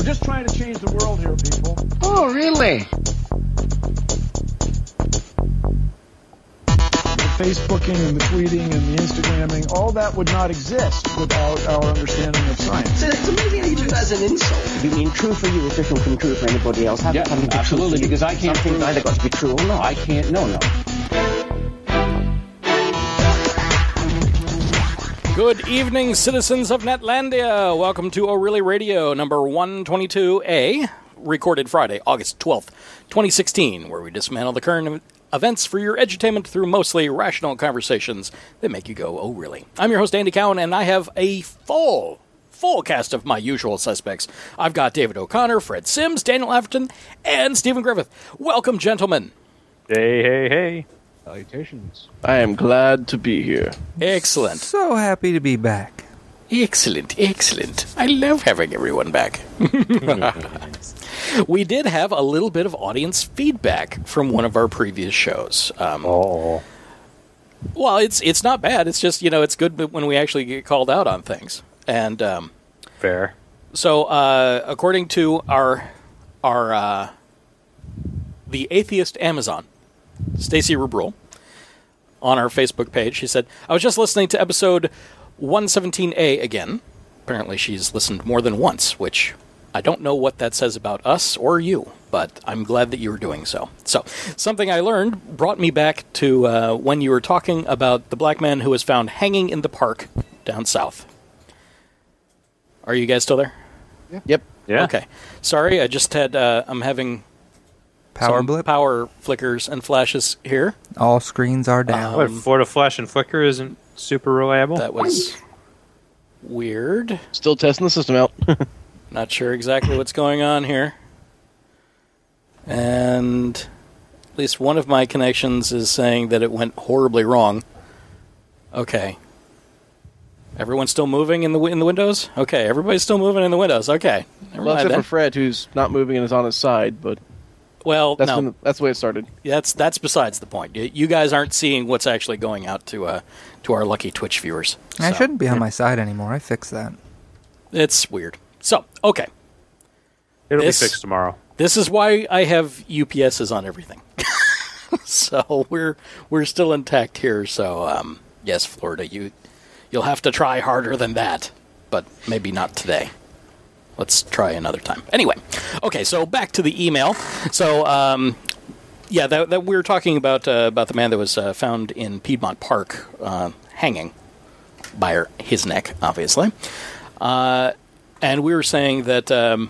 just trying to change the world here, people. Oh, really? The Facebooking and the tweeting and the Instagramming, all that would not exist without our understanding of science. So it's amazing that you took that as an insult. You mean true for you is different from true for anybody else? Yeah, absolutely, because I can't Something's prove either got to be true or not. I can't. No. Good evening, citizens of Netlandia. Welcome to O'Reilly Radio, number 122A, recorded Friday, August 12th, 2016, where we dismantle the current events for your edutainment through mostly rational conversations that make you go, oh, really? I'm your host, Andy Cowan, and I have a full cast of my usual suspects. I've got David O'Connor, Fred Sims, Daniel Afton, and Stephen Griffith. Welcome, gentlemen. Hey. Salutations. I am glad to be here. Excellent. So happy to be back. Excellent. I love having everyone back. We did have a little bit of audience feedback from one of our previous shows. Well, it's not bad. It's just, it's good when we actually get called out on things. And fair. So, according to our the atheist Amazon, Stacy Rubrul, on our Facebook page, she said, I was just listening to episode 117A again. Apparently she's listened more than once, which I don't know what that says about us or you, but I'm glad that you were doing so. So, something I learned brought me back to when you were talking about the black man who was found hanging in the park down south. Are you guys still there? Yeah. Yep. Yeah. Okay. Sorry, I just had, I'm having Power blip? Power flickers and flashes here. All screens are down. What, Florida Flash and Flicker isn't super reliable? That was weird. Still testing the system out. Not sure exactly what's going on here. And at least one of my connections is saying that it went horribly wrong. Okay. Everyone's still moving in the windows? Okay, everybody's still moving in the windows. Okay. Never Well, mind except then. for Fred, who's not moving and is on his side, but Well, that's, no. that's the way it started. That's besides the point. You guys aren't seeing what's actually going out to our lucky Twitch viewers. I So, shouldn't be on my side anymore. I fixed that. It's weird. So, okay. It'll this- be fixed tomorrow. This is why I have UPSs on everything. So we're still intact here. So yes, Florida, you'll have to try harder than that, but maybe not today. Let's try another time. Anyway, okay. So back to the email. So that we were talking about the man that was found in Piedmont Park, hanging by his neck, obviously, and we were saying that.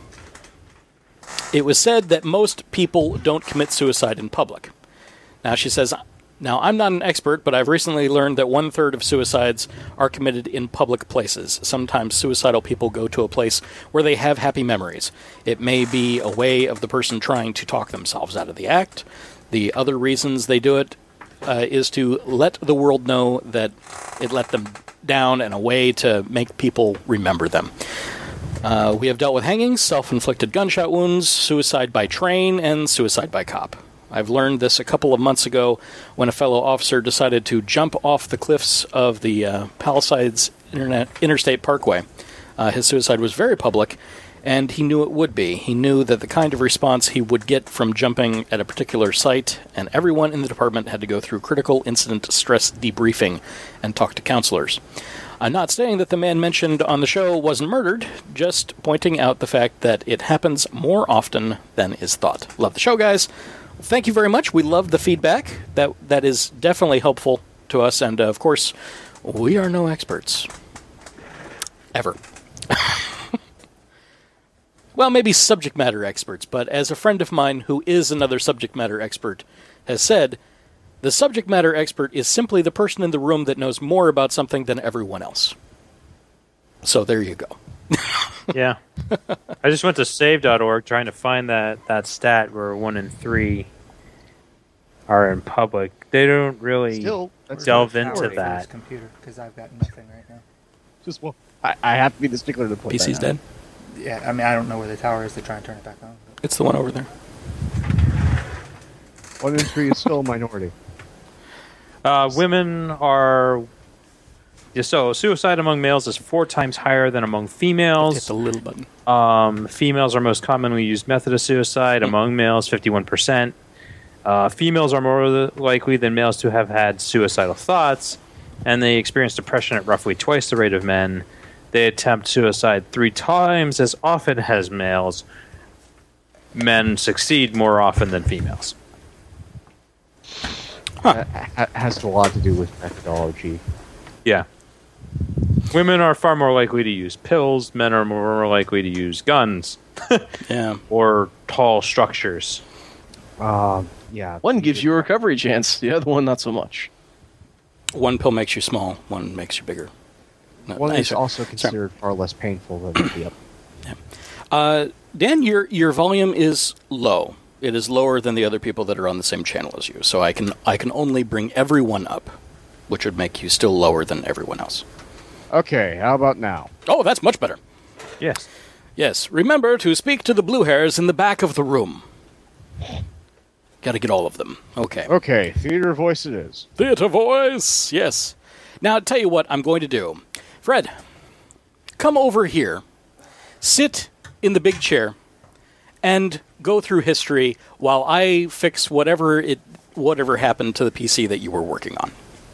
It was said that most people don't commit suicide in public. Now, she says, now, I'm not an expert, but I've recently learned that 1/3 of suicides are committed in public places. Sometimes suicidal people go to a place where they have happy memories. It may be a way of the person trying to talk themselves out of the act. The other reasons they do it is to let the world know that it let them down and a way to make people remember them. We have dealt with hangings, self-inflicted gunshot wounds, suicide by train, and suicide by cop. I've learned this a couple of months ago when a fellow officer decided to jump off the cliffs of the Palisades Interstate Parkway. His suicide was very public, and he knew it would be. He knew that the kind of response he would get from jumping at a particular site, and everyone in the department had to go through critical incident stress debriefing and talk to counselors. I'm not saying that the man mentioned on the show wasn't murdered, just pointing out the fact that it happens more often than is thought. Love the show, guys. Thank you very much. We love the feedback. That is definitely helpful to us, and of course, we are no experts. Ever. Well, maybe subject matter experts, but as a friend of mine who is another subject matter expert has said, the subject matter expert is simply the person in the room that knows more about something than everyone else. So there you go. Yeah. I just went to save.org trying to find that stat where 1 in 3 are in public. They don't really delve into that. Computer, because I've got nothing right now. Just I have to be the stickler to point PC's that out. dead? Yeah, I mean, I don't know where the tower is to try and turn it back on. But. It's the one over there. 1 in 3 is still a minority. Women are So suicide among males is 4 times higher than among females. Hit the little button. Females are most commonly used method of suicide. Among males, 51%. Females are more likely than males to have had suicidal thoughts, and they experience depression at roughly twice the rate of men. They attempt suicide 3 times as often as males. Men succeed more often than females. Has a lot to do with methodology. Yeah. Women are far more likely to use pills. Men are more likely to use guns. Yeah. Or tall structures. Yeah. One gives you a recovery chance. The other one, not so much. One pill makes you small. One makes you bigger. One is also considered far less painful than the other. Dan, your volume is low. It is lower than the other people that are on the same channel as you. So I can only bring everyone up, which would make you still lower than everyone else. Okay, how about now? Oh, that's much better. Yes. Yes. Remember to speak to the blue hairs in the back of the room. Got to get all of them. Okay. Okay, theater voice it is. Theater voice. Yes. Now, I'll tell you what I'm going to do. Fred, come over here. Sit in the big chair and go through history while I fix whatever happened to the PC that you were working on.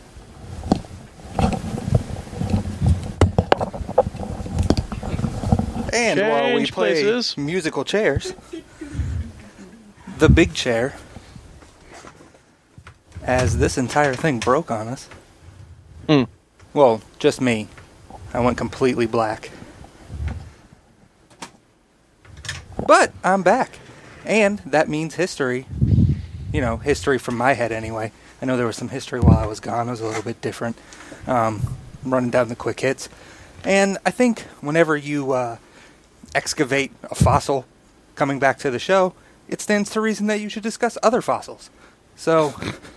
And while we Change play places. musical chairs, the big chair, as this entire thing broke on us. Well, just me. I went completely black. But I'm back. And that means history. You know, history from my head anyway. I know there was some history while I was gone. It was a little bit different. Running down the quick hits. And I think whenever you excavate a fossil coming back to the show, it stands to reason that you should discuss other fossils. So,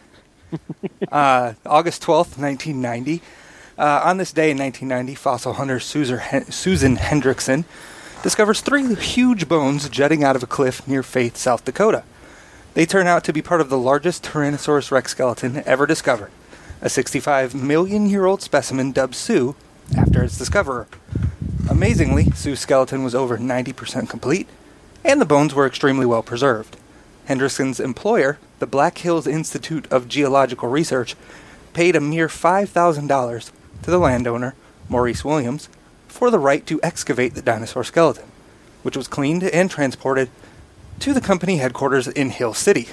August 12th, 1990. On this day in 1990, fossil hunter Susan Hendrickson discovers 3 huge bones jutting out of a cliff near Faith, South Dakota. They turn out to be part of the largest Tyrannosaurus rex skeleton ever discovered, a 65-million-year-old specimen dubbed Sue after its discoverer. Amazingly, Sue's skeleton was over 90% complete, and the bones were extremely well preserved. Hendrickson's employer, the Black Hills Institute of Geological Research, paid a mere $5,000 to the landowner, Maurice Williams, for the right to excavate the dinosaur skeleton, which was cleaned and transported to the company headquarters in Hill City.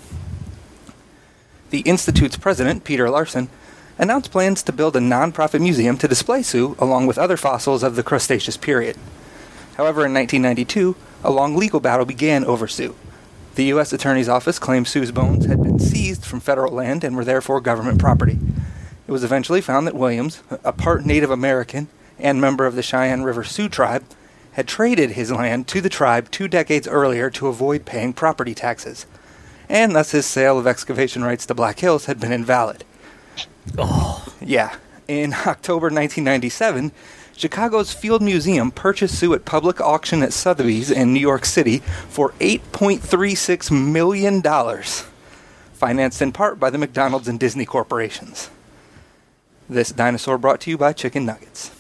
The Institute's president, Peter Larson, announced plans to build a non-profit museum to display Sue along with other fossils of the Cretaceous period. However, in 1992, a long legal battle began over Sue. The U.S. Attorney's Office claimed Sue's bones had been seized from federal land and were therefore government property. It was eventually found that Williams, a part Native American and member of the Cheyenne River Sioux tribe, had traded his land to the tribe 2 decades earlier to avoid paying property taxes, and thus his sale of excavation rights to Black Hills had been invalid. Yeah. In October 1997, Chicago's Field Museum purchased Sue at public auction at Sotheby's in New York City for $8.36 million, financed in part by the McDonald's and Disney corporations. This dinosaur brought to you by Chicken Nuggets.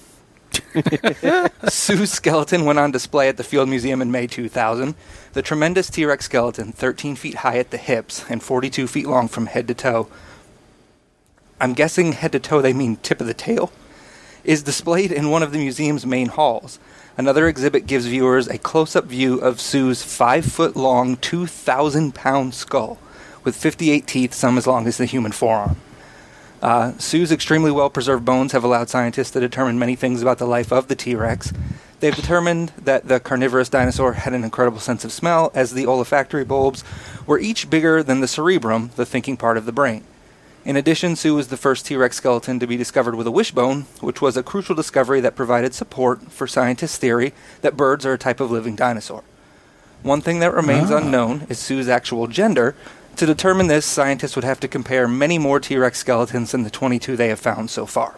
Sue's skeleton went on display at the Field Museum in May 2000. The tremendous T-Rex skeleton, 13 feet high at the hips and 42 feet long from head to toe, I'm guessing head to toe they mean tip of the tail, is displayed in one of the museum's main halls. Another exhibit gives viewers a close-up view of Sue's 5-foot-long, 2,000-pound skull, with 58 teeth, some as long as the human forearm. Sue's extremely well-preserved bones have allowed scientists to determine many things about the life of the T-Rex. They've determined that the carnivorous dinosaur had an incredible sense of smell, as the olfactory bulbs were each bigger than the cerebrum, the thinking part of the brain. In addition, Sue was the first T-Rex skeleton to be discovered with a wishbone, which was a crucial discovery that provided support for scientists' theory that birds are a type of living dinosaur. One thing that remains unknown is Sue's actual gender. To determine this, scientists would have to compare many more T-Rex skeletons than the 22 they have found so far.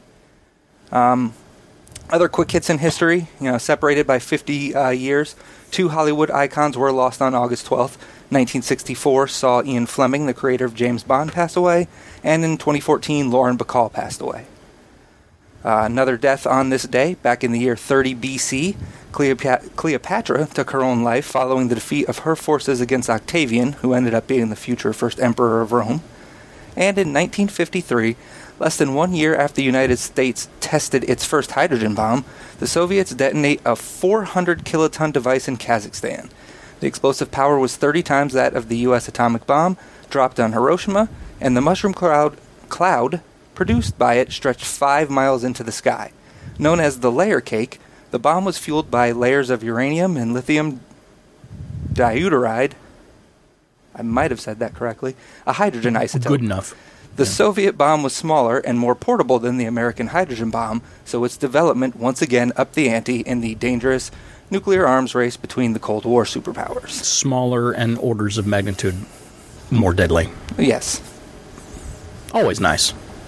Other quick hits in history, separated by 50 years, 2 Hollywood icons were lost on August 12th. 1964 saw Ian Fleming, the creator of James Bond, pass away, and in 2014, Lauren Bacall passed away. Another death on this day, back in the year 30 BC, Cleopatra took her own life following the defeat of her forces against Octavian, who ended up being the future first emperor of Rome. And in 1953, less than 1 year after the United States tested its first hydrogen bomb, the Soviets detonate a 400-kiloton device in Kazakhstan. The explosive power was 30 times that of the U.S. atomic bomb dropped on Hiroshima, and the mushroom cloud produced by it stretched 5 miles into the sky. Known as the layer cake, the bomb was fueled by layers of uranium and lithium deuteride. I might have said that correctly. A hydrogen isotope. Good enough. The Soviet bomb was smaller and more portable than the American hydrogen bomb, so its development once again upped the ante in the dangerous nuclear arms race between the Cold War superpowers. Smaller and orders of magnitude more deadly. Yes. Always nice.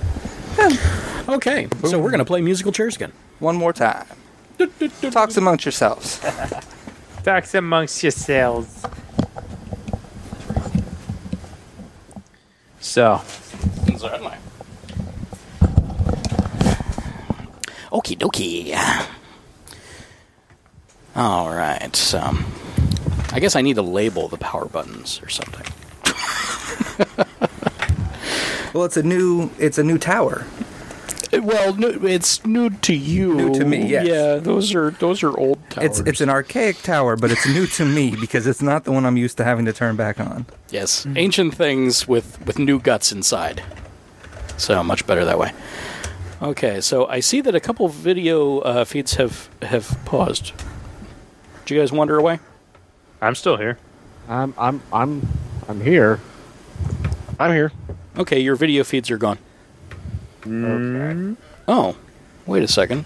Okay, so we're going to play musical chairs again. One more time. Talks amongst yourselves. Talks amongst yourselves. So. Okie dokie. All right, so I guess I need to label the power buttons or something. Well, it's a new tower. Well, it's new to you. New to me, yes. Yeah, those are old towers. It's an archaic tower, but it's new to me because it's not the one I'm used to having to turn back on. Yes, ancient things with new guts inside. So much better that way. Okay, so I see that a couple video feeds have paused. Did you guys wander away? I'm still here. I'm here. I'm here. Okay, your video feeds are gone. Okay. Oh, wait a second.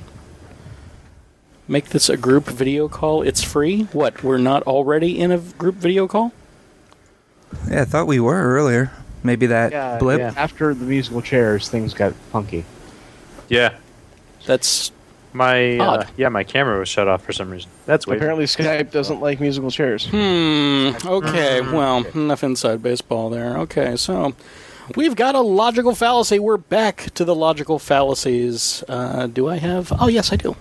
Make this a group video call. It's free? What, we're not already in a group video call? Yeah, I thought we were earlier. Maybe that blip. Yeah. After the musical chairs, things got funky. Yeah. That's my odd. My camera was shut off for some reason. That's weird. Apparently Skype doesn't like musical chairs. Okay, well, enough inside baseball there. Okay, so we've got a logical fallacy. We're back to the logical fallacies. Do I have... Oh, yes, I do.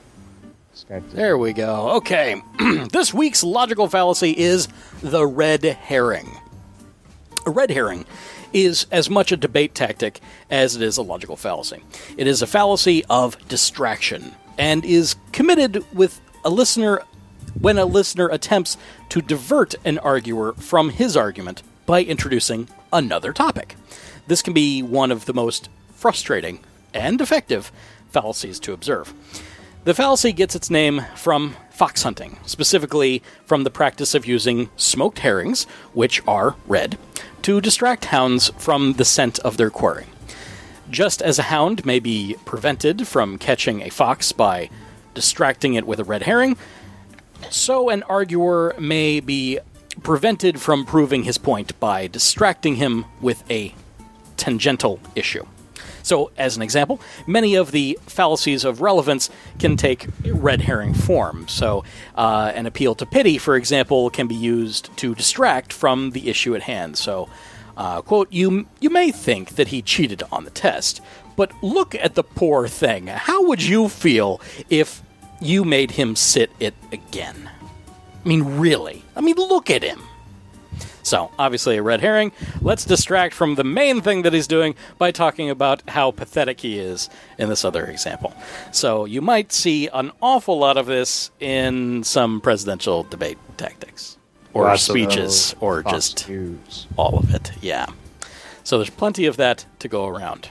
There we go. Okay. This week's logical fallacy is the red herring. A red herring is as much a debate tactic as it is a logical fallacy. It is a fallacy of distraction and is committed with a listener when a listener attempts to divert an arguer from his argument by introducing another topic. This can be one of the most frustrating and effective fallacies to observe. The fallacy gets its name from fox hunting, specifically from the practice of using smoked herrings, which are red, to distract hounds from the scent of their quarry. Just as a hound may be prevented from catching a fox by distracting it with a red herring, so an arguer may be prevented from proving his point by distracting him with a tangential issue. So, as an example, many of the fallacies of relevance can take red herring form. So, an appeal to pity, for example, can be used to distract from the issue at hand. So, quote, you may think that he cheated on the test, but look at the poor thing. How would you feel if you made him sit it again? I mean, really? I mean, look at him. So, obviously a red herring. Let's distract from the main thing that he's doing by talking about how pathetic he is in this other example. So, you might see an awful lot of this in some presidential debate tactics. Or lots speeches, or just all of it. Yeah. So, there's plenty of that to go around.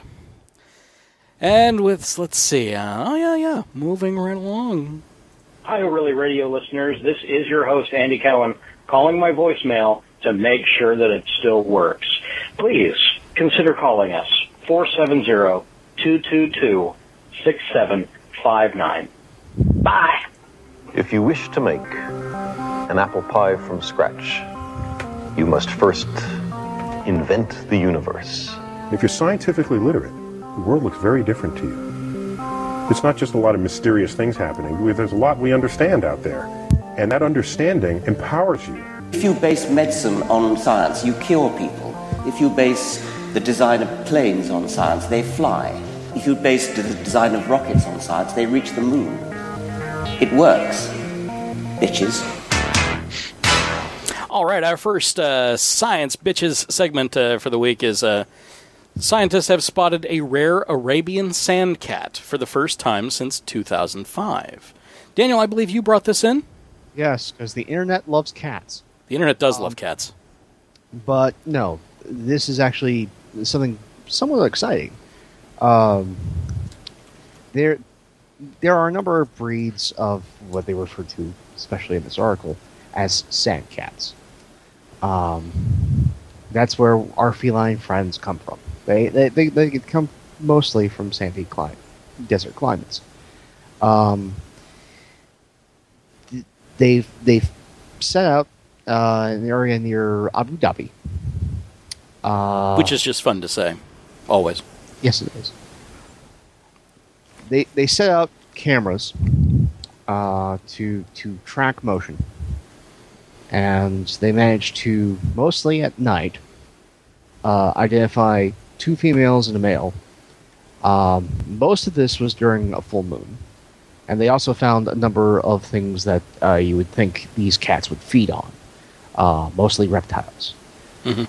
And with, let's see, moving right along. Hi, Really Radio listeners. This is your host, Andy Cowan, calling my voicemail to make sure that it still works. Please consider calling us, 470-222-6759. Bye. If you wish to make an apple pie from scratch, you must first invent the universe. If you're scientifically literate, the world looks very different to you. It's not just a lot of mysterious things happening. There's a lot we understand out there, and that understanding empowers you. If you base medicine on science, you cure people. If you base the design of planes on science, they fly. if you base the design of rockets on science, they reach the moon. It works. Bitches. All right, our first Science Bitches segment for the week is scientists have spotted a rare Arabian sand cat for the first time since 2005. Daniel, I believe you brought this in? Yes, because the internet loves cats. The internet does love cats. But no, this is actually something somewhat exciting. There are a number of breeds of what they refer to, especially in this article, as sand cats. That's where our feline friends come from. They come mostly from sandy desert climates. They've set out in the area near Abu Dhabi, which is just fun to say, always. Yes, it is. They set out cameras to track motion, and they managed to, mostly at night, identify 2 females and a male. Most of this was during a full moon, and they also found a number of things that you would think these cats would feed on, mostly reptiles. Mm-hmm.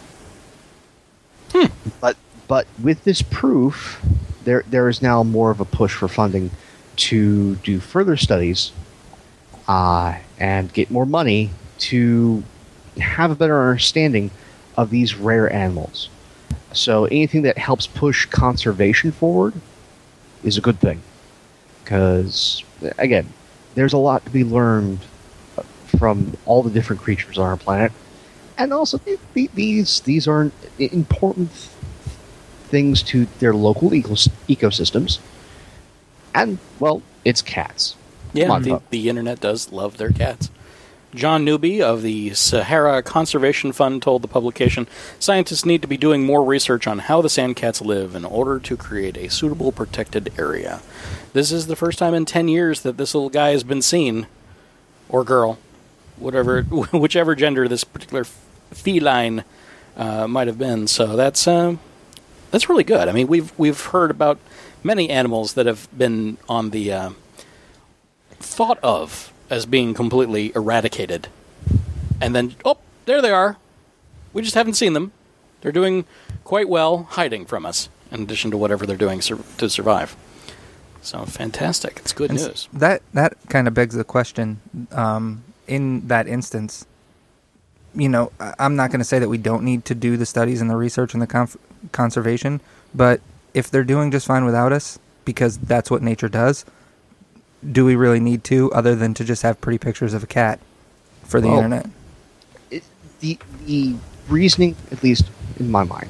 But with this proof, there is now more of a push for funding to do further studies and get more money to have a better understanding of these rare animals. So anything that helps push conservation forward is a good thing. Because, again, there's a lot to be learned from all the different creatures on our planet. And also, these are important things to their local ecosystems. And, well, it's cats. Yeah, the internet does love their cats. John Newby of the Sahara Conservation Fund told the publication, scientists need to be doing more research on how the sand cats live in order to create a suitable protected area. This is the first time in 10 years that this little guy has been seen, or girl, whichever gender this particular feline might have been. So that's really good. I mean, we've heard about many animals that have been on the thought of as being completely eradicated. And then, there they are. We just haven't seen them. They're doing quite well hiding from us, in addition to whatever they're doing to survive. So, fantastic. It's good news. That kind of begs the question, in that instance, I'm not going to say that we don't need to do the studies and the research and the conservation, but if they're doing just fine without us, because that's what nature does, do we really need to, other than to just have pretty pictures of a cat for the internet? The reasoning, at least in my mind,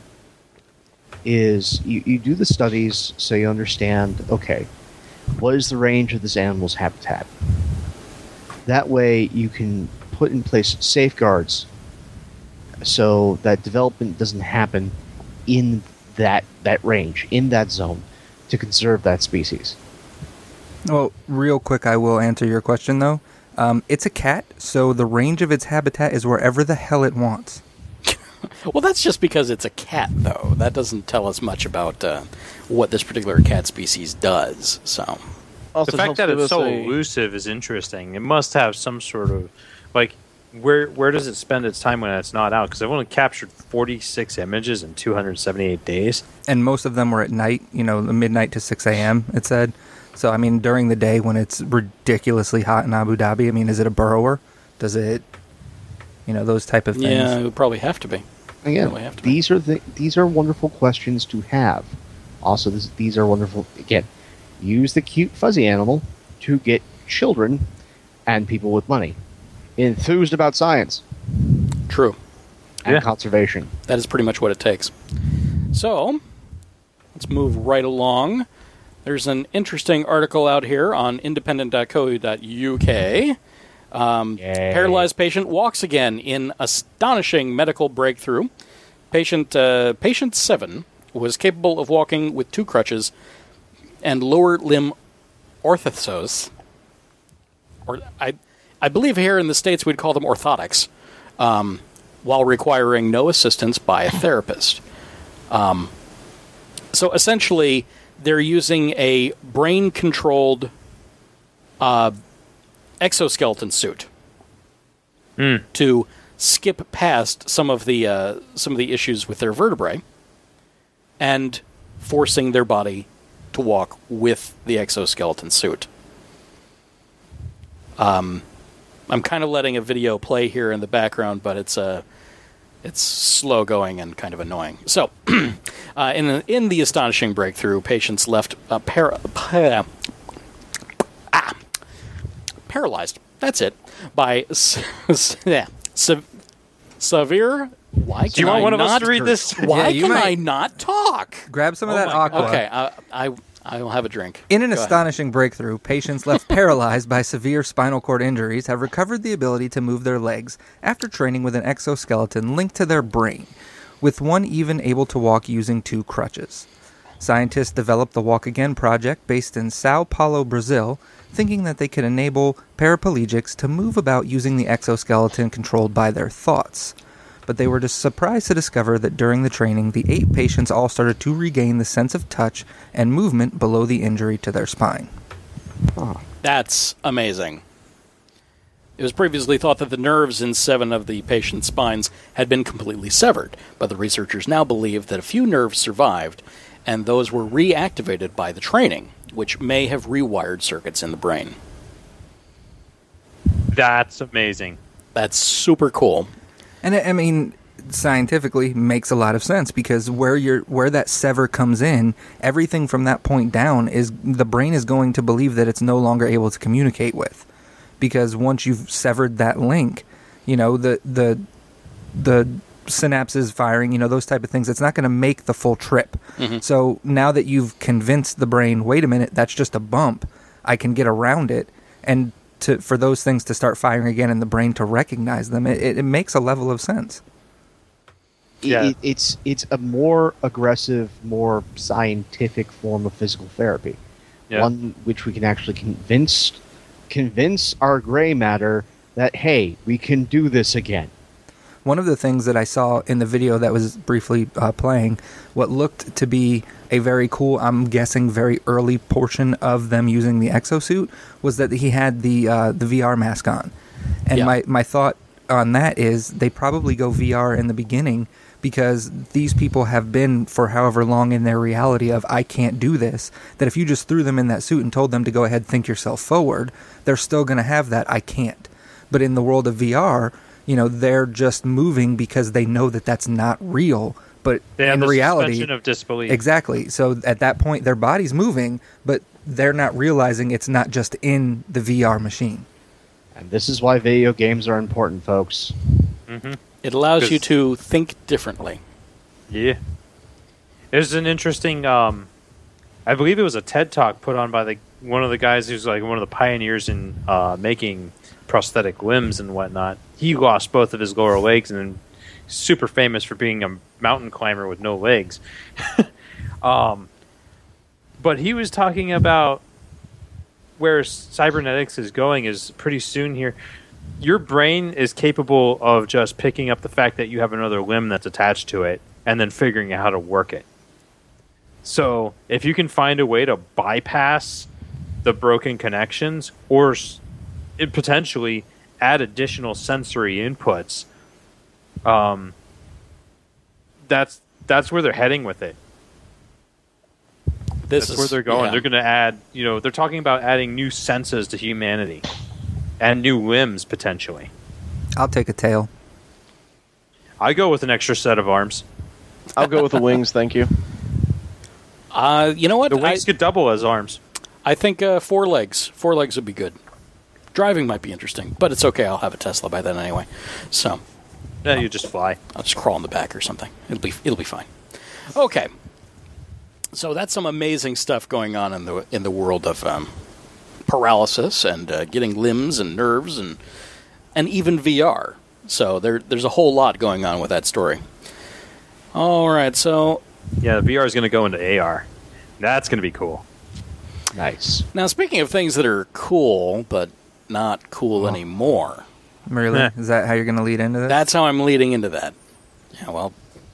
is you do the studies so you understand, okay, what is the range of this animal's habitat? That way you can put in place safeguards so that development doesn't happen in that range, in that zone, to conserve that species. Well, real quick, I will answer your question, though. It's a cat, so the range of its habitat is wherever the hell it wants. Well, that's just because it's a cat, though. That doesn't tell us much about what this particular cat species does. So, the fact that it's so elusive is interesting. It must have some sort of, where does it spend its time when it's not out? Because I've only captured 46 images in 278 days. And most of them were at night, midnight to 6 a.m., it said. So, I mean, during the day when it's ridiculously hot in Abu Dhabi, I mean, is it a burrower? Does it, those type of things? Yeah, it would probably have to be. Again, these are wonderful questions to have. Also, these are wonderful, again, use the cute fuzzy animal to get children and people with money enthused about science. True. And conservation. That is pretty much what it takes. So, let's move right along. There's an interesting article out here on independent.co.uk. Paralyzed patient walks again in astonishing medical breakthrough. Patient 7 was capable of walking with 2 crutches and lower limb orthoses. Or I believe here in the States we'd call them orthotics, while requiring no assistance by a therapist. So essentially, they're using a brain-controlled exoskeleton suit to skip past some of the issues with their vertebrae and forcing their body to walk with the exoskeleton suit. I'm kind of letting a video play here in the background, but it's slow going and kind of annoying. So, in the astonishing breakthrough, patients left paralyzed. That's it. By severe. Why Do you want one of us to read this? Why can I not talk? Grab some of that aqua. Okay, I will have a drink. In an astonishing breakthrough, patients left paralyzed by severe spinal cord injuries have recovered the ability to move their legs after training with an exoskeleton linked to their brain, with one even able to walk using 2 crutches. Scientists developed the Walk Again project based in Sao Paulo, Brazil, thinking that they could enable paraplegics to move about using the exoskeleton controlled by their thoughts. But they were just surprised to discover that during the training, the 8 patients all started to regain the sense of touch and movement below the injury to their spine. That's amazing. It was previously thought that the nerves in 7 of the patients' spines had been completely severed, but the researchers now believe that a few nerves survived, and those were reactivated by the training, which may have rewired circuits in the brain. That's amazing. That's super cool. And I mean, scientifically makes a lot of sense, because where that sever comes in, everything from that point down is the brain is going to believe that it's no longer able to communicate with, because once you've severed that link, the synapses firing, those type of things, it's not going to make the full trip. Mm-hmm. So now that you've convinced the brain, wait a minute, that's just a bump, I can get around it, and for those things to start firing again in the brain to recognize them, it makes a level of sense. Yeah. It's a more aggressive, more scientific form of physical therapy. Yeah. One which we can actually convince our gray matter that, hey, we can do this again. One of the things that I saw in the video that was briefly playing, what looked to be a very cool, I'm guessing very early portion of them using the exosuit, was that he had the VR mask on. And my thought on that is they probably go VR in the beginning, because these people have been for however long in their reality of, I can't do this, that if you just threw them in that suit and told them to go ahead, think yourself forward, they're still going to have that, I can't. But in the world of VR, they're just moving because they know that that's not real. But they have in the reality, suspension of disbelief. Exactly. So at that point, their body's moving, but they're not realizing it's not just in the VR machine. And this is why video games are important, folks. Mm-hmm. It allows you to think differently. Yeah. There's an interesting, I believe it was a TED Talk put on by one of the guys who's like one of the pioneers in making prosthetic limbs and whatnot. He lost both of his lower legs and then super famous for being a mountain climber with no legs. But he was talking about where cybernetics is going is pretty soon here. Your brain is capable of just picking up the fact that you have another limb that's attached to it and then figuring out how to work it. So if you can find a way to bypass the broken connections or potentially add additional sensory inputs, that's where they're heading with it. That's where they're going. Yeah. They're going to add, they're talking about adding new senses to humanity and new limbs potentially. I'll take a tail. I go with an extra set of arms. I'll go with the wings, thank you. You know what? The wings could double as arms. I think 4 legs. 4 legs would be good. Driving might be interesting, but it's okay. I'll have a Tesla by then anyway. So, yeah, you just fly. I'll just crawl in the back or something. It'll be fine. Okay. So that's some amazing stuff going on in the world of paralysis and getting limbs and nerves and even VR. So there's a whole lot going on with that story. All right, so yeah, the VR is going to go into AR. That's going to be cool. Nice. Now, speaking of things that are cool but not cool anymore. Really? Is that how you're going to lead into that? That's how I'm leading into that. Yeah, well,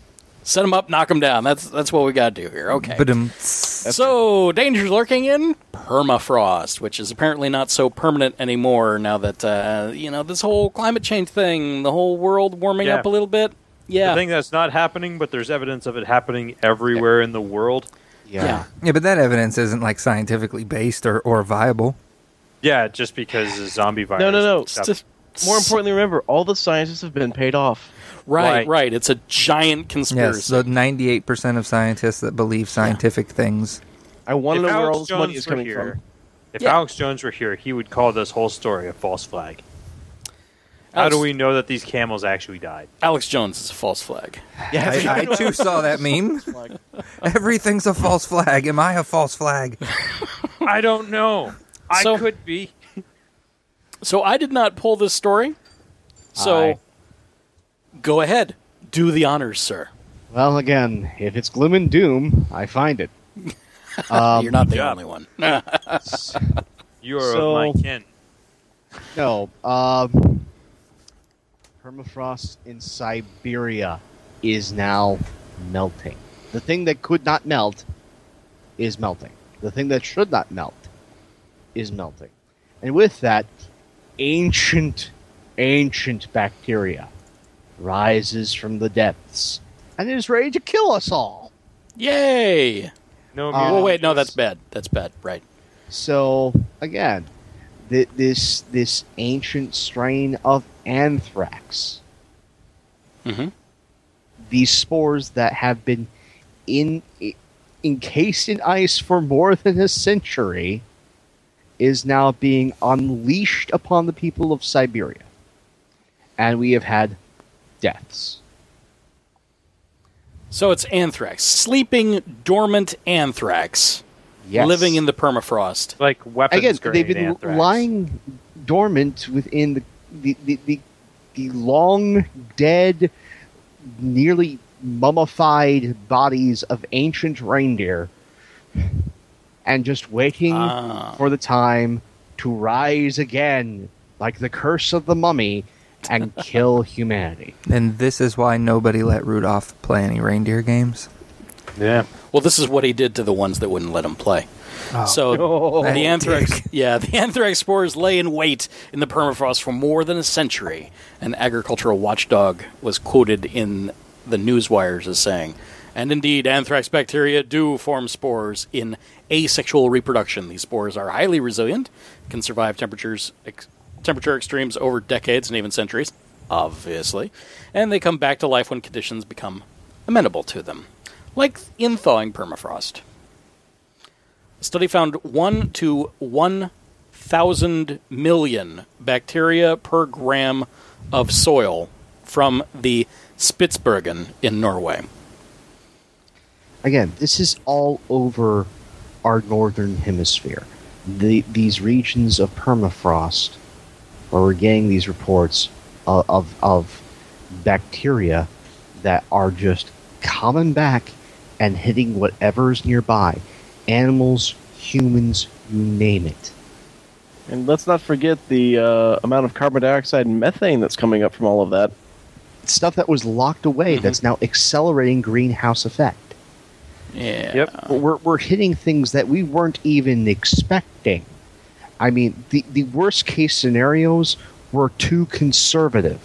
Set them up, knock them down. That's what we got to do here. Okay. Ba-dum. So, dangers lurking in permafrost, which is apparently not so permanent anymore now that, this whole climate change thing, the whole world warming up a little bit. Yeah. The thing that's not happening, but there's evidence of it happening everywhere in the world. Yeah, but that evidence isn't like scientifically based or viable. Yeah, just because the zombie virus. No. More importantly, remember, all the scientists have been paid off. Right. It's a giant conspiracy. Yes, the 98% of scientists that believe scientific things. I want to know where all this money Jones is coming were here, from. If Alex Jones were here, he would call this whole story a false flag. How do we know that these camels actually died? Alex Jones is a false flag. Yeah, I too saw that meme. Everything's a false flag. Am I a false flag? I don't know. I could be. So I did not pull this story. So go ahead. Do the honors, sir. Well, again, if it's gloom and doom, I find it. You're not the only one. You are of my kin. No. Permafrost in Siberia is now melting. The thing that could not melt is melting. The thing that should not melt is melting. And with that, ancient bacteria rises from the depths and is ready to kill us all. Yay! Wait, no, that's bad. That's bad, right. So, again, this ancient strain of anthrax, these spores that have been encased in ice for more than a century, is now being unleashed upon the people of Siberia. And we have had deaths. So it's anthrax. Sleeping, dormant anthrax. Yes. Living in the permafrost. Like weapons grade they've been anthrax. lying dormant within the long dead, nearly mummified bodies of ancient reindeer, and just waiting for the time to rise again, like the curse of the mummy, and kill humanity. And this is why nobody let Rudolph play any reindeer games. Yeah. Well, this is what he did to the ones that wouldn't let him play. The anthrax spores lay in wait in the permafrost for more than a century. An agricultural watchdog was quoted in the newswires as saying, and indeed, anthrax bacteria do form spores in asexual reproduction. These spores are highly resilient, can survive temperature extremes over decades and even centuries, obviously, and they come back to life when conditions become amenable to them, like in thawing permafrost. The study found 1 to 1,000 million bacteria per gram of soil from the Spitsbergen in Norway. Again, this is all over our northern hemisphere. These regions of permafrost, where we're getting these reports of bacteria that are just coming back and hitting whatever's nearby. Animals, humans, you name it. And let's not forget the amount of carbon dioxide and methane that's coming up from all of that. Stuff that was locked away that's now accelerating greenhouse effect. Yeah. Yep. We're hitting things that we weren't even expecting. I mean, the worst case scenarios were too conservative.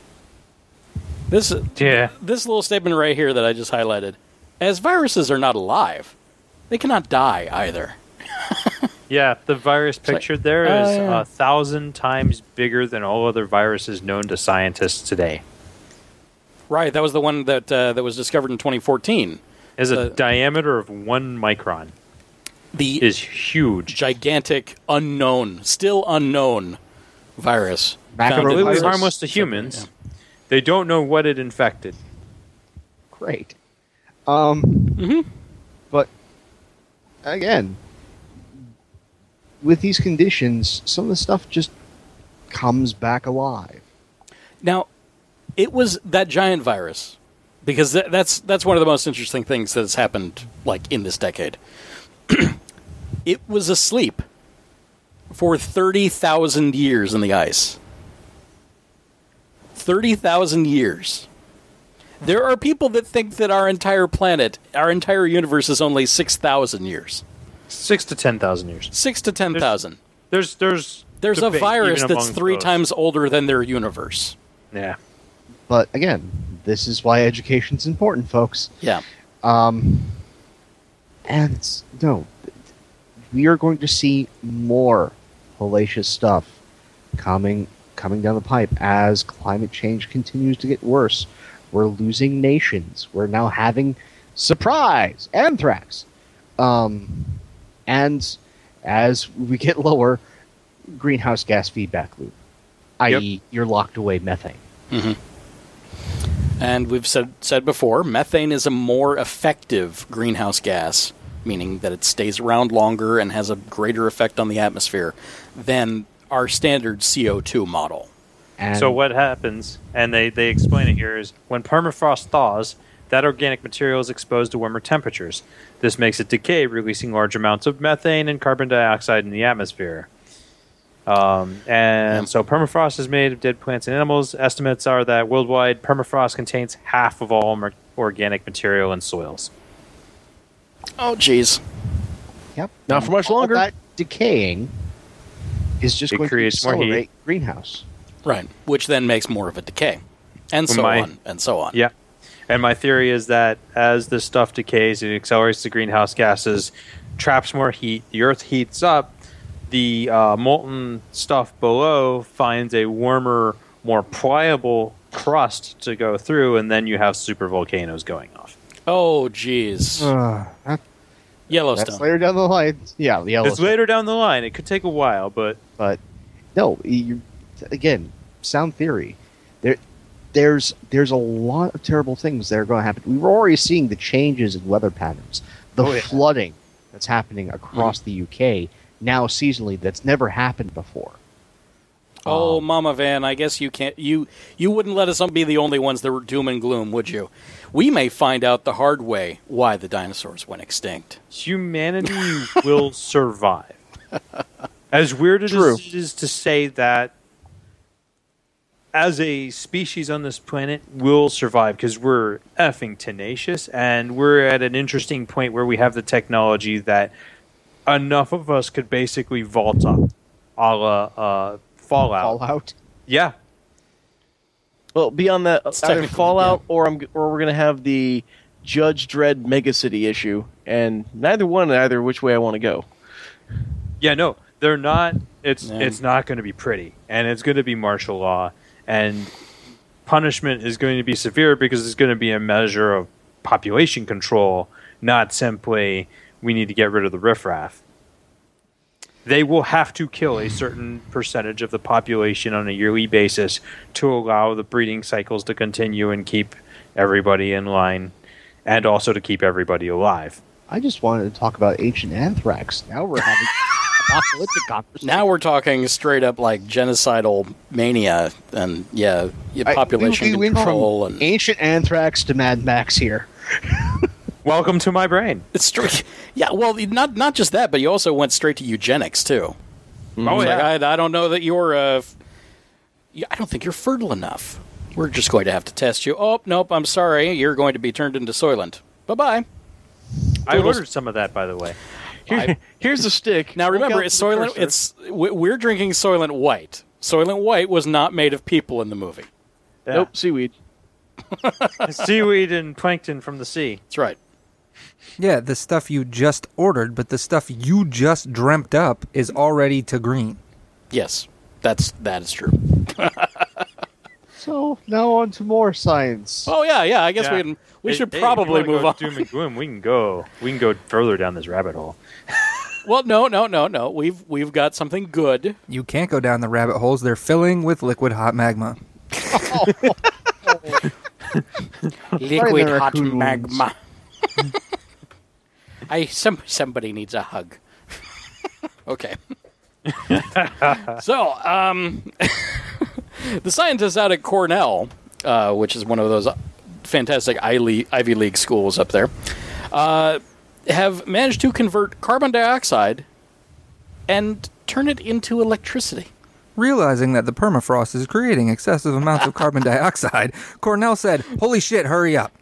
This little statement right here that I just highlighted, as viruses are not alive, they cannot die either. Yeah, the virus pictured there is 1,000 times bigger than all other viruses known to scientists today. Right, that was the one that was discovered in 2014. Has a diameter of 1 micron. Is huge. Gigantic, still unknown virus. Completely harmless to humans. Yeah. They don't know what it infected. Great. But, again, with these conditions, some of the stuff just comes back alive. Now, it was that giant virus, because that's one of the most interesting things that has happened, like, in this decade. It was asleep for 30,000 years in the ice. 30,000 years. There are people that think that our entire planet, our entire universe is only 6,000 years. 6 to 10,000 years. 6 to 10,000. There's a debate, virus even that's among 3 those. times older than their universe. Yeah. But again, this is why education's important, folks. Yeah. And no, we are going to see more hellacious stuff coming down the pipe as climate change continues to get worse. We're losing nations. We're now having surprise anthrax. And as we get lower, greenhouse gas feedback loop, i.e., you're locked away methane. Mm-hmm. And we've said before, methane is a more effective greenhouse gas, meaning that it stays around longer and has a greater effect on the atmosphere than our standard CO2 model. And So what happens, and they explain it here, is when permafrost thaws, that organic material is exposed to warmer temperatures. This makes it decay, releasing large amounts of methane and carbon dioxide in the atmosphere. So permafrost is made of dead plants and animals. Estimates are that worldwide permafrost contains half of all organic material in soils. Oh, jeez. Yep. Not for much All longer. that decaying is just It going to creates more heat. accelerate greenhouse. Right. Which then makes more of a decay. And so on, and so on. Yeah. And my theory is that as this stuff decays, it accelerates the greenhouse gases, traps more heat, the Earth heats up, the molten stuff below finds a warmer, more pliable crust to go through, and then you have super volcanoes going off. Oh, jeez. Yellowstone. That's later down the line. Yeah, Yellowstone. It's later down the line. It could take a while, but no, again, sound theory. There's a lot of terrible things that are going to happen. We were already seeing the changes in weather patterns, the flooding that's happening across the UK now seasonally that's never happened before. Oh, Mama Van, I guess you can't. You wouldn't let us be the only ones that were doom and gloom, would you? We may find out the hard way why the dinosaurs went extinct. humanity will survive. As weird as it is to say that, as a species on this planet, we'll survive because we're effing tenacious, and we're at an interesting point where we have the technology that enough of us could basically vault up, a la Fallout. Yeah. Well, beyond that, It's either technically, Fallout or we're going to have the Judge Dredd megacity issue, and neither which way I want to go. Yeah, no, they're not. It's not going to be pretty, and it's going to be martial law, and punishment is going to be severe because it's going to be a measure of population control, not simply we need to get rid of the riffraff. They will have to kill a certain percentage of the population on a yearly basis to allow the breeding cycles to continue and keep everybody in line, and also to keep everybody alive. I just wanted to talk about ancient anthrax. Now we're having apocalyptic conversation. Now we're talking straight up like genocidal mania and population we went control from and ancient anthrax to Mad Max here. Welcome to my brain. It's straight. Yeah, well, not just that, but you also went straight to eugenics too. Oh It's yeah. like, I don't know that you're. I don't think you're fertile enough. We're just going to have to test you. Oh nope, I'm sorry. You're going to be turned into Soylent. Bye bye. I ordered some of that, by the way. Here's the stick. Now remember, Look out it's for the Soylent. cursor. We're drinking Soylent White. Soylent White was not made of people in the movie. Yeah. Nope, seaweed. Seaweed and plankton from the sea. That's right. Yeah, the stuff you just ordered, but the stuff you just dreamt up is already to green. Yes, that is true. So now on to more science. Oh yeah. I guess we should probably move on. Doom and gloom. We can go further down this rabbit hole. Well, no. We've got something good. You can't go down the rabbit holes. They're filling with liquid hot magma. Liquid hot raccoons. magma. Somebody needs a hug. Okay. So, the scientists out at Cornell, which is one of those fantastic Ivy League schools up there, have managed to convert carbon dioxide and turn it into electricity. Realizing that the permafrost is creating excessive amounts of carbon dioxide, Cornell said, "Holy shit, hurry up."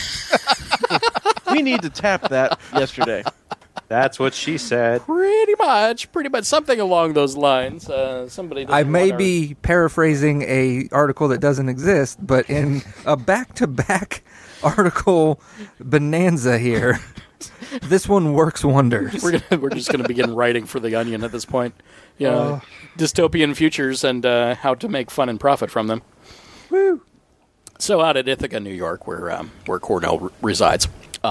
We need to tap that yesterday. That's what she said. Pretty much something along those lines. Somebody. I may be paraphrasing a article that doesn't exist, but in a back-to-back article bonanza here, this one works wonders. We're just going to begin writing for the Onion at this point. Dystopian futures and how to make fun and profit from them. Woo! So out at Ithaca, New York, where Cornell resides.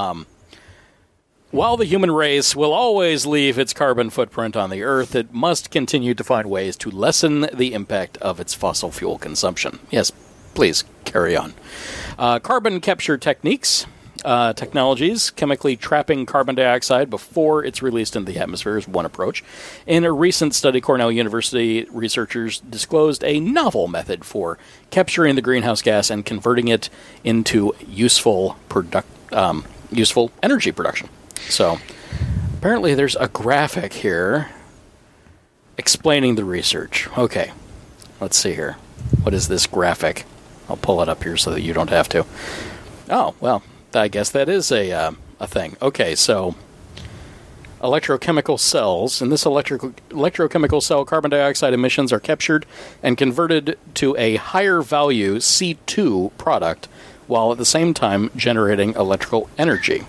While the human race will always leave its carbon footprint on the Earth, it must continue to find ways to lessen the impact of its fossil fuel consumption. Yes, please, carry on. Carbon capture technologies, chemically trapping carbon dioxide before it's released into the atmosphere is one approach. In a recent study, Cornell University researchers disclosed a novel method for capturing the greenhouse gas and converting it into useful energy production. So, apparently there's a graphic here explaining the research. Okay, let's see here. What is this graphic? I'll pull it up here so that you don't have to. Oh, well, I guess that is a thing. Okay, so electrochemical cells. In this electrochemical cell, carbon dioxide emissions are captured and converted to a higher value C2 product, while at the same time generating electrical energy.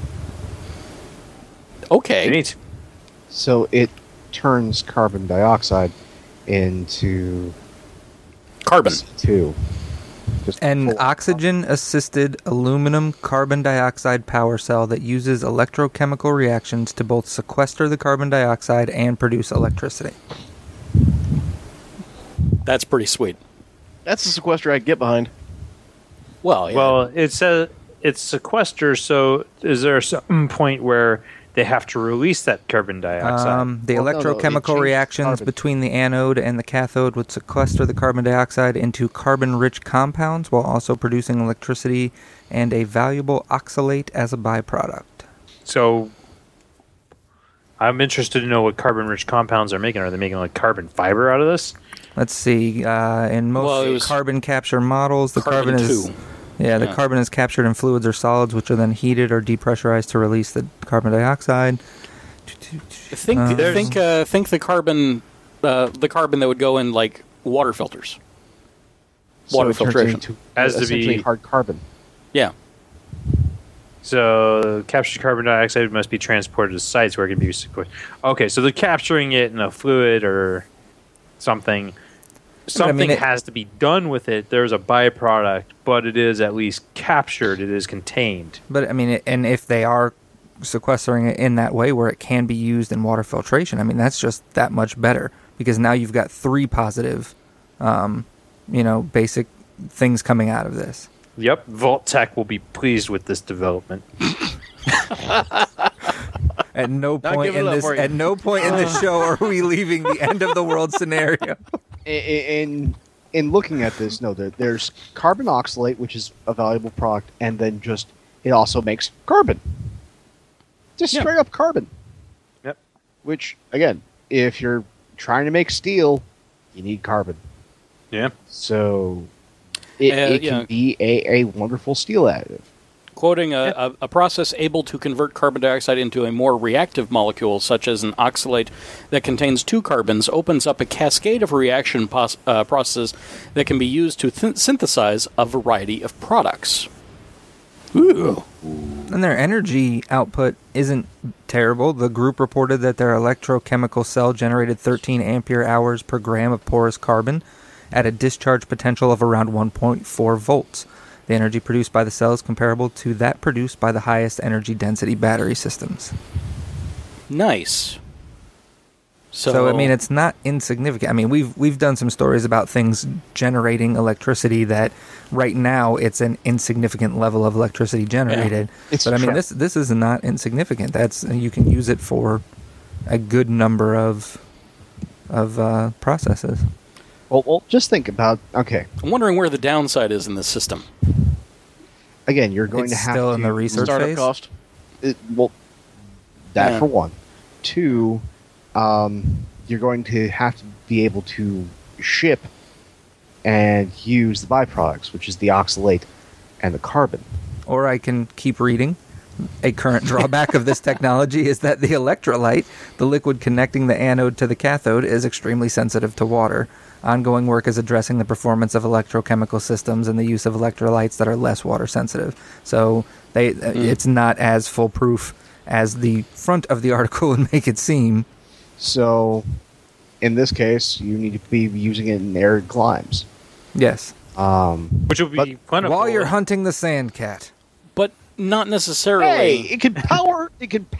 Okay. Neat. So it turns carbon dioxide into carbon. C2. An oxygen-assisted aluminum carbon dioxide power cell that uses electrochemical reactions to both sequester the carbon dioxide and produce electricity. That's pretty sweet. That's the sequester I get behind. Well, yeah. Well, it's sequester, so is there some point where they have to release that carbon dioxide? The electrochemical reactions carbon between the anode and the cathode would sequester the carbon dioxide into carbon-rich compounds while also producing electricity and a valuable oxalate as a byproduct. So I'm interested to know what carbon-rich compounds are making. Are they making like carbon fiber out of this? Let's see. In most carbon capture models, the carbon is... Yeah, the carbon is captured in fluids or solids, which are then heated or depressurized to release the carbon dioxide. Think the carbon that would go in like water filters, water filtration, as to be hard carbon. Yeah. So captured carbon dioxide must be transported to sites where it can be sequestered. Okay, so they're capturing it in a fluid or something. Something has to be done with it. There's a byproduct, but it is at least captured. It is contained. But, I mean, and if they are sequestering it in that way where it can be used in water filtration, I mean, that's just that much better. Because now you've got three positive, basic things coming out of this. Yep, Vault-Tec will be pleased with this development. At no point in this show are we leaving the end of the world scenario. In looking at this, there's carbon oxalate, which is a valuable product, and then it also makes carbon. Just straight up carbon. Yep. Which, again, if you're trying to make steel, you need carbon. Yeah. So it can be a wonderful steel additive. Quoting a process able to convert carbon dioxide into a more reactive molecule, such as an oxalate that contains two carbons, opens up a cascade of reaction processes that can be used to synthesize a variety of products. Ooh. And their energy output isn't terrible. The group reported that their electrochemical cell generated 13 ampere hours per gram of porous carbon at a discharge potential of around 1.4 volts. The energy produced by the cell is comparable to that produced by the highest energy density battery systems. Nice. So I mean, it's not insignificant. I mean, we've done some stories about things generating electricity that right now it's an insignificant level of electricity generated. Yeah. But I mean, this is not insignificant. You can use it for a good number of processes. Well, just think about, okay. I'm wondering where the downside is in this system. Again, you're going to have still in the research startup phase? cost. For one. Two, you're going to have to be able to ship and use the byproducts, which is the oxalate and the carbon. Or I can keep reading. A current drawback of this technology is that the electrolyte, the liquid connecting the anode to the cathode, is extremely sensitive to water. Ongoing work is addressing the performance of electrochemical systems and the use of electrolytes that are less water sensitive. So it's not as foolproof as the front of the article would make it seem. So, in this case, you need to be using it in arid climes. Yes. Which would be plentiful. While you're hunting the sand cat. But not necessarily. Hey, it could power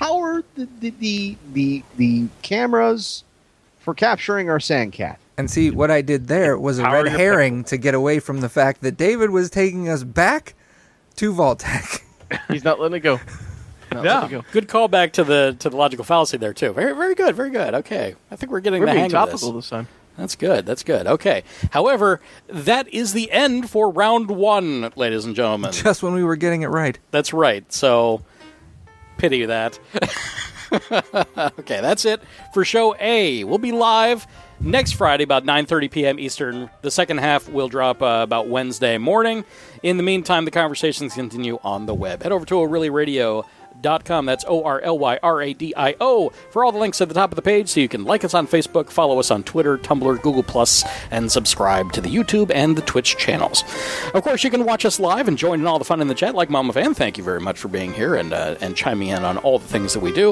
the cameras for capturing our sand cat. And see, what I did there was a red herring to get away from the fact that David was taking us back to Vault-Tec. He's not letting it go. Good callback to the logical fallacy there too. Very, very good, very good. Okay, I think we're getting the hang of this. Topical this time. That's good. That's good. Okay. However, that is the end for round 1, ladies and gentlemen. Just when we were getting it right. That's right. So, pity that. Okay, that's it for show A. We'll be live next Friday about 9:30 p.m. Eastern. The second half will drop about Wednesday morning. In the meantime, the conversations continue on the web. Head over to ORlyRadio.com. That's ORLYRADIO for all the links at the top of the page, so you can like us on Facebook, follow us on Twitter, Tumblr, Google+, and subscribe to the YouTube and the Twitch channels. Of course, you can watch us live and join in all the fun in the chat, like Mama Fan. Thank you very much for being here and chiming in on all the things that we do.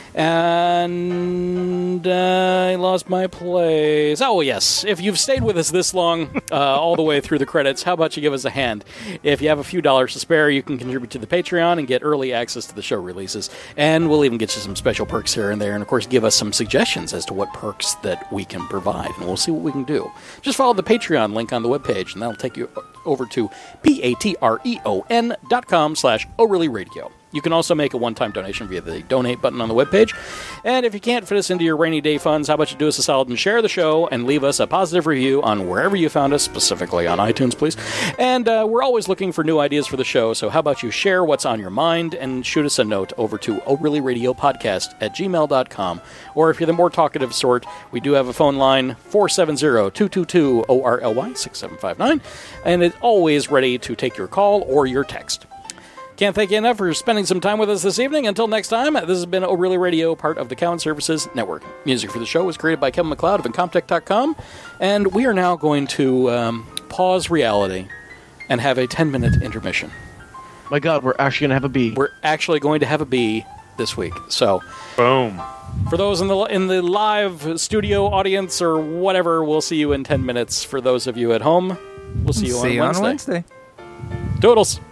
And I lost my place. Oh, yes. If you've stayed with us this long, all the way through the credits, how about you give us a hand? If you have a few dollars to spare, you can contribute to the Patreon and get early access to the show releases. And we'll even get you some special perks here and there. And, of course, give us some suggestions as to what perks that we can provide. And we'll see what we can do. Just follow the Patreon link on the webpage, and that'll take you over to patreon.com/ORlyRadio. You can also make a one-time donation via the donate button on the webpage. And if you can't fit us into your rainy day funds, how about you do us a solid and share the show and leave us a positive review on wherever you found us, specifically on iTunes, please. And we're always looking for new ideas for the show, so how about you share what's on your mind and shoot us a note over to ORlyRadioPodcast@gmail.com. Or if you're the more talkative sort, we do have a phone line, 470-222-ORLY-6759, and it's always ready to take your call or your text. Can't thank you enough for spending some time with us this evening. Until next time, this has been O'Reilly Radio, part of the Cowan Services Network. Music for the show was created by Kevin MacLeod of Incompetech.com, and we are now going to pause reality and have a 10-minute intermission. My God, we're actually going to have a bee. We're actually going to have a bee this week. So, boom. For those in the live studio audience or whatever, we'll see you in 10 minutes. For those of you at home, we'll see you on Wednesday. Wednesday. Toodles.